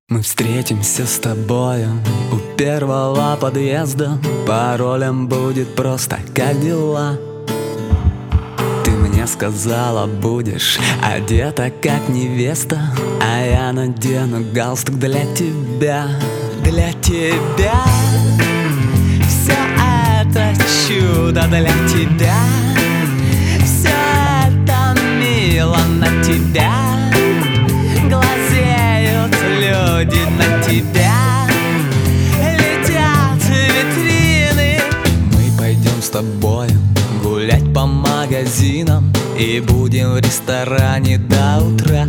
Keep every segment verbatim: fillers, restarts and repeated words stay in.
Мы встретимся с тобою у первого подъезда. Паролем будет просто «Как дела?». Ты мне сказала, будешь одета как невеста, а я надену галстук для тебя. Для тебя все это чудо, для тебя все это мило, на тебя глазеют люди, на тебя летят витрины. Мы пойдем с тобой гулять по магазинам и будем в ресторане до утра.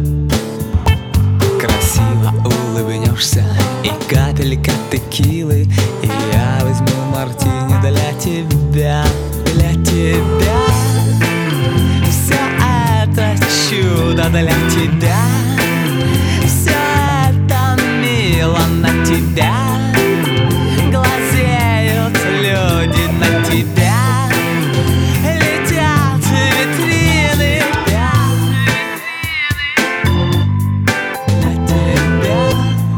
Красиво улыбнешься и капелька текилы, и я возьму мартини для тебя. Для тебя все это чудо, для тебя все это мило, на тебя глазеют люди, на тебя летят витрины. Для тебя,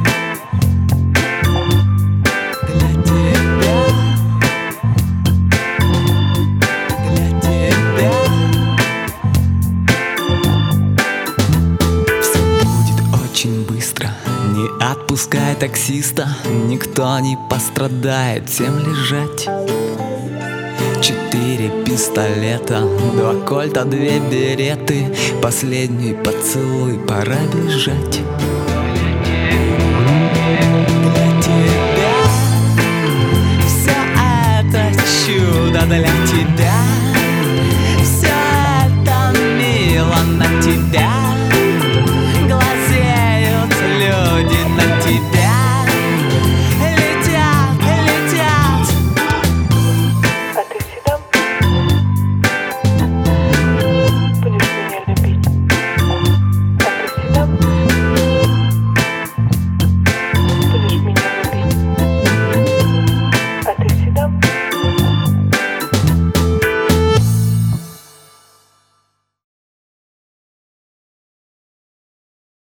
для тебя, для тебя все будет очень быстро. Не отпускай таксиста, никто не пострадает, всем лежать. Четыре пистолета, два кольта, две береты, последний поцелуй, пора бежать.